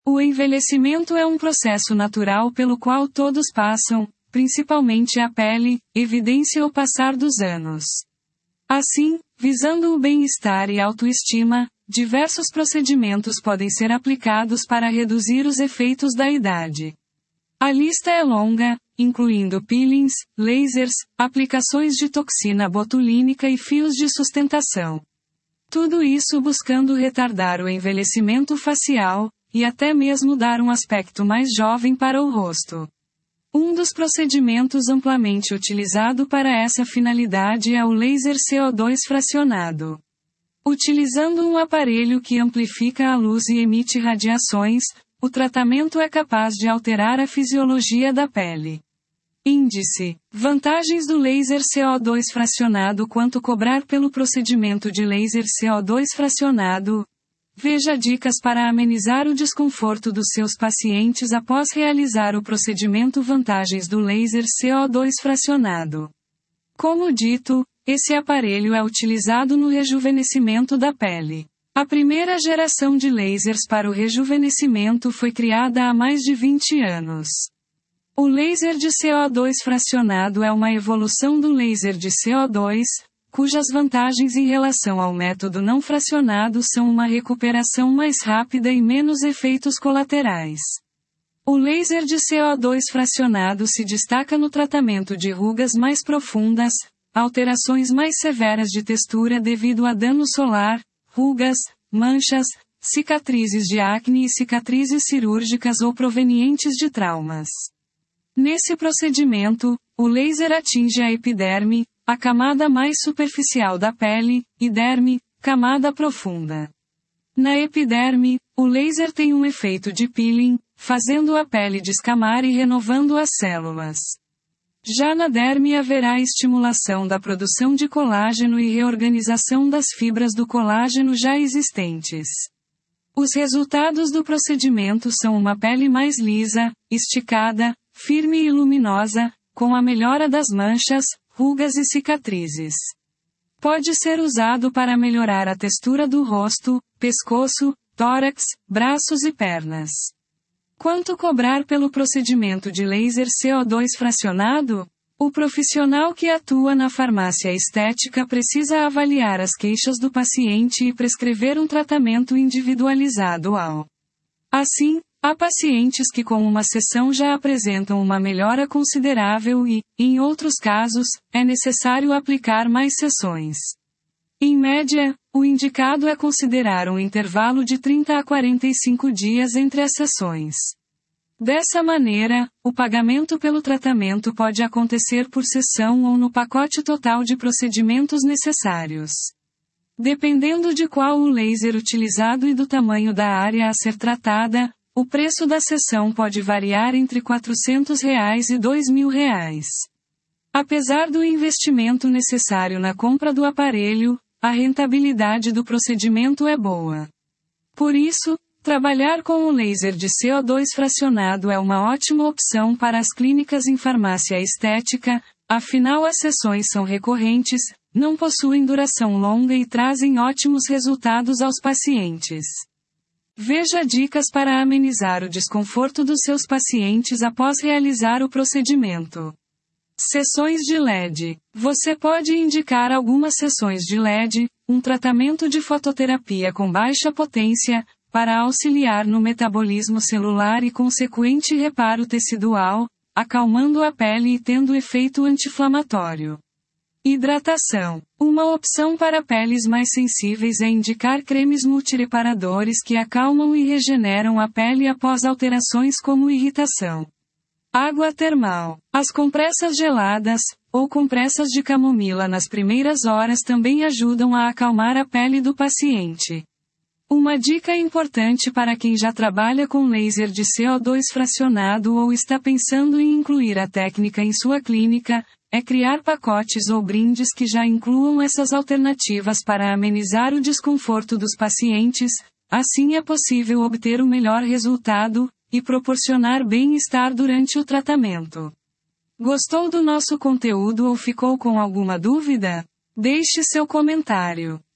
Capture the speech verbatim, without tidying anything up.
O envelhecimento é um processo natural pelo qual todos passam, principalmente a pele, evidencia o passar dos anos. Assim, visando o bem-estar e autoestima, diversos procedimentos podem ser aplicados para reduzir os efeitos da idade. A lista é longa, incluindo peelings, lasers, aplicações de toxina botulínica e fios de sustentação. Tudo isso buscando retardar o envelhecimento facial, e até mesmo dar um aspecto mais jovem para o rosto. Um dos procedimentos amplamente utilizado para essa finalidade é o laser C O dois fracionado. Utilizando um aparelho que amplifica a luz e emite radiações, o tratamento é capaz de alterar a fisiologia da pele. Índice: vantagens do laser C O dois fracionado. Quanto cobrar pelo procedimento de laser C O dois fracionado? Veja dicas para amenizar o desconforto dos seus pacientes após realizar o procedimento. Vantagens do laser C O dois fracionado. Como dito, esse aparelho é utilizado no rejuvenescimento da pele. A primeira geração de lasers para o rejuvenescimento foi criada há mais de vinte anos. O laser de C O dois fracionado é uma evolução do laser de C O dois, cujas vantagens em relação ao método não fracionado são uma recuperação mais rápida e menos efeitos colaterais. O laser de C O dois fracionado se destaca no tratamento de rugas mais profundas, alterações mais severas de textura devido a dano solar, rugas, manchas, cicatrizes de acne e cicatrizes cirúrgicas ou provenientes de traumas. Nesse procedimento, o laser atinge a epiderme, a camada mais superficial da pele, e derme, camada profunda. Na epiderme, o laser tem um efeito de peeling, fazendo a pele descamar e renovando as células. Já na derme haverá estimulação da produção de colágeno e reorganização das fibras do colágeno já existentes. Os resultados do procedimento são uma pele mais lisa, esticada, firme e luminosa, com a melhora das manchas, rugas e cicatrizes. Pode ser usado para melhorar a textura do rosto, pescoço, tórax, braços e pernas. Quanto cobrar pelo procedimento de laser C O dois fracionado? O profissional que atua na farmácia estética precisa avaliar as queixas do paciente e prescrever um tratamento individualizado ao. Assim, há pacientes que com uma sessão já apresentam uma melhora considerável e, em outros casos, é necessário aplicar mais sessões. Em média, o indicado é considerar um intervalo de trinta a quarenta e cinco dias entre as sessões. Dessa maneira, o pagamento pelo tratamento pode acontecer por sessão ou no pacote total de procedimentos necessários. Dependendo de qual o laser utilizado e do tamanho da área a ser tratada, o preço da sessão pode variar entre quatrocentos reais e dois mil reais. Apesar do investimento necessário na compra do aparelho, a rentabilidade do procedimento é boa. Por isso, trabalhar com o laser de C O dois fracionado é uma ótima opção para as clínicas em farmácia estética, afinal as sessões são recorrentes, não possuem duração longa e trazem ótimos resultados aos pacientes. Veja dicas para amenizar o desconforto dos seus pacientes após realizar o procedimento. Sessões de L E D. Você pode indicar algumas sessões de L E D, um tratamento de fototerapia com baixa potência, para auxiliar no metabolismo celular e consequente reparo tecidual, acalmando a pele e tendo efeito anti-inflamatório. Hidratação. Uma opção para peles mais sensíveis é indicar cremes multireparadores que acalmam e regeneram a pele após alterações como irritação. Água termal. As compressas geladas, ou compressas de camomila nas primeiras horas também ajudam a acalmar a pele do paciente. Uma dica importante para quem já trabalha com laser de C O dois fracionado ou está pensando em incluir a técnica em sua clínica, é criar pacotes ou brindes que já incluam essas alternativas para amenizar o desconforto dos pacientes, assim é possível obter o melhor resultado, e proporcionar bem-estar durante o tratamento. Gostou do nosso conteúdo ou ficou com alguma dúvida? Deixe seu comentário.